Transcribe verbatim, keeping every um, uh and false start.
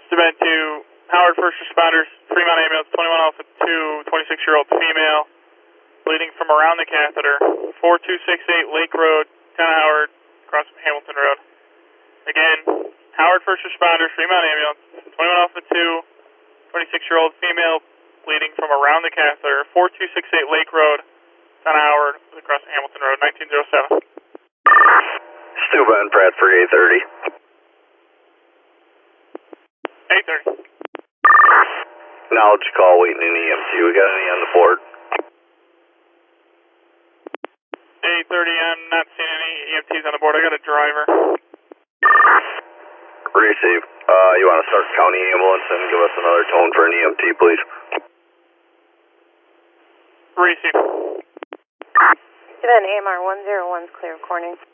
Submit to Howard First Responders, Fremont ambulance, twenty-one Alpha two, twenty-six-year-old female, bleeding from around the catheter, four two six eight Lake Road, ten Howard, across from Hamilton Road. Again, Howard First Responders, Fremont ambulance, twenty-one Alpha two, twenty-six-year-old female, bleeding from around the catheter, four two six eight Lake Road, ten Howard, across from Hamilton Road, nineteen oh seven. Stu Van Bradford, eight thirty. eight thirty. Knowledge call, waiting in E M T. We got any on the board? eight thirty, I'm not seeing any E M Ts on the board. I got a driver. Receive. Uh, you want to start county ambulance and give us another tone for an E M T, please? Receive. Event A M R one zero one's clear, Corning.